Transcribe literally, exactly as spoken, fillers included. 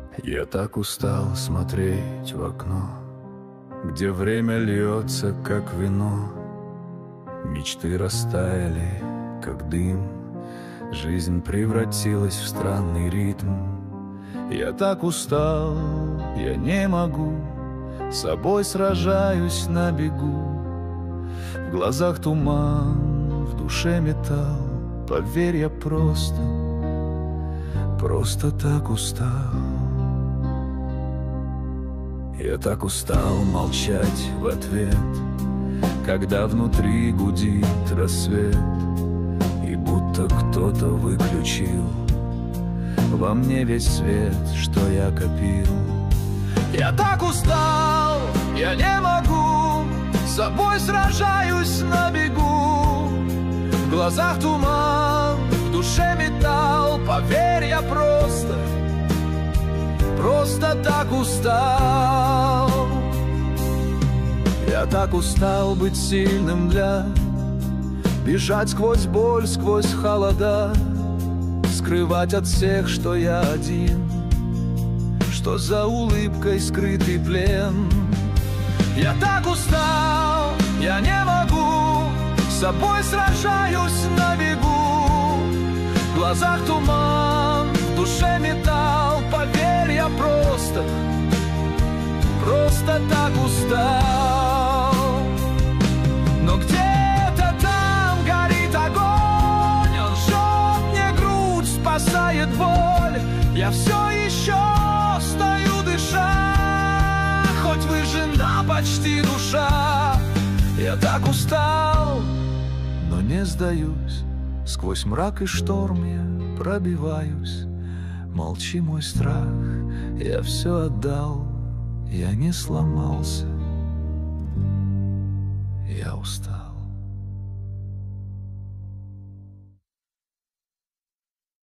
Я так устал смотреть в окно, где время льется, как вино. Мечты растаяли, как дым, жизнь превратилась в странный ритм. Я так устал, я не могу, с собой сражаюсь на бегу. В глазах туман, в душе металл. Поверь, я просто, просто так устал. Я так устал молчать в ответ, когда внутри гудит рассвет, и будто кто-то выключил во мне весь свет, что я копил. Я так устал, я не могу, с собой сражаюсь на бегу. В глазах туман, в душе металл. Поверь, я просто, просто так устал. Я так устал быть сильным для бежать сквозь боль, сквозь холода, скрывать от всех, что я один, что за улыбкой скрытый плен. Я так устал, я не могу, с собой сражаюсь на бегу. В глазах туман, в душе металл. Поверь, я просто, просто так устал. Но где-то там горит огонь, он жжет мне грудь, спасает боль. Я все еще стою, дыша, хоть выжжена почти душа. Я так устал, но не сдаюсь. Сквозь мрак и шторм я пробиваюсь. Молчи, мой страх, я все отдал. Я не сломался, я устал.